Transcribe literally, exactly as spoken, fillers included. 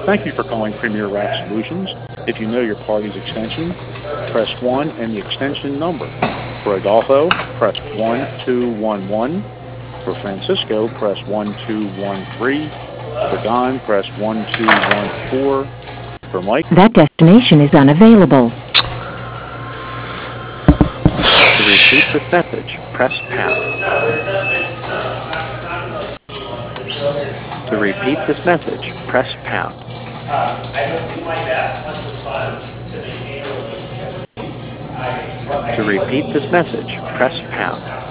Thank you for calling Premier Rack Solutions. If you know your party's extension, press one and the extension number. For Adolfo, press one two one one. For Francisco, press one two one three. For Don, press one two one four. For Mike, That destination is unavailable. to repeat this message, press pound. To repeat this message, press pound. To repeat this message, press pound.